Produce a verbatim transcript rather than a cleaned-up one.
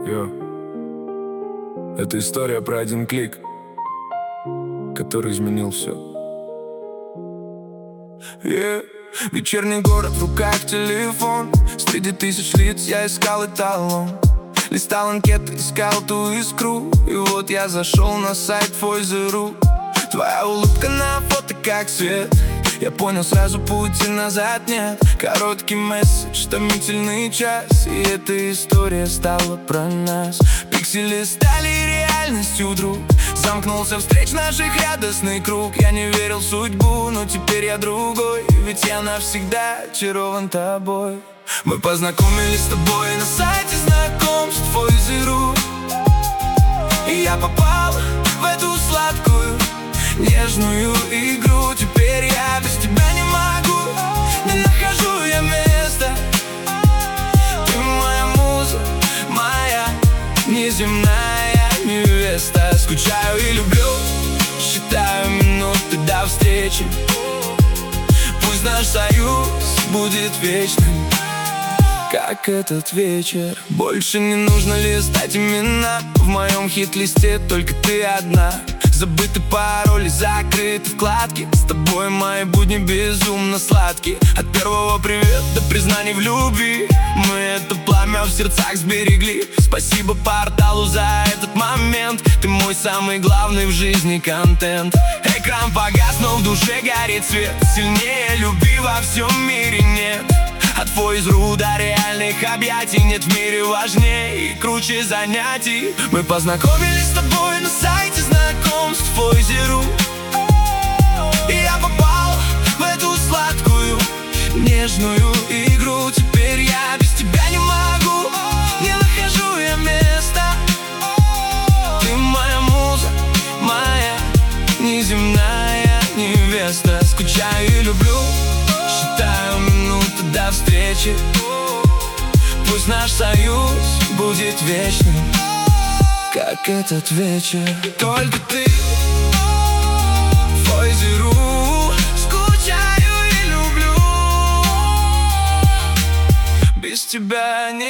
Йо. Это история про один клик, который изменил все. Yeah. Вечерний город, в руках телефон. Среди тысяч лиц я искал эталон. Листал анкеты, искал ту искру. И вот я зашел на сайт Фойзеру. Твоя улыбка на фото как свет. Я понял сразу, пути назад нет. Короткий месседж, томительный час. И эта история стала про нас. Пиксели стали реальностью вдруг. Замкнулся встреч наших радостный круг. Я не верил в судьбу, но теперь я другой. Ведь я навсегда очарован тобой. Мы познакомились с тобой на сайте знакомств Фойзеру. И я попал в эту сладкую, нежную игру. Теперь я без тебя не могу, не нахожу я места. Ты моя муза, моя неземная невеста. Скучаю и люблю, считаю минуты до встречи. Пусть наш союз будет вечным, как этот вечер. Больше не нужно листать имена. В моем хит-листе только ты одна. Забыты пароли, закрыты вкладки. С тобой мои будни безумно сладкие. От первого привет до признаний в любви. Мы это пламя в сердцах сберегли. Спасибо порталу за этот момент. Ты мой самый главный в жизни контент. Экран погас, но в душе горит свет. Сильнее любви во всем мире нет. От Фойзеру до реальных объятий нет в мире важнее и круче занятий. Мы познакомились с тобой на сайте знакомств Фойзеру. И я попал в эту сладкую, нежную игру. Теперь я без тебя не могу, не нахожу я места. Ты моя муза, моя неземная невеста. Скучаю и люблю, считаю минуты до встречи. Пусть наш союз будет вечным, как этот вечер. Только ты, Фойзеру. Скучаю и люблю, без тебя не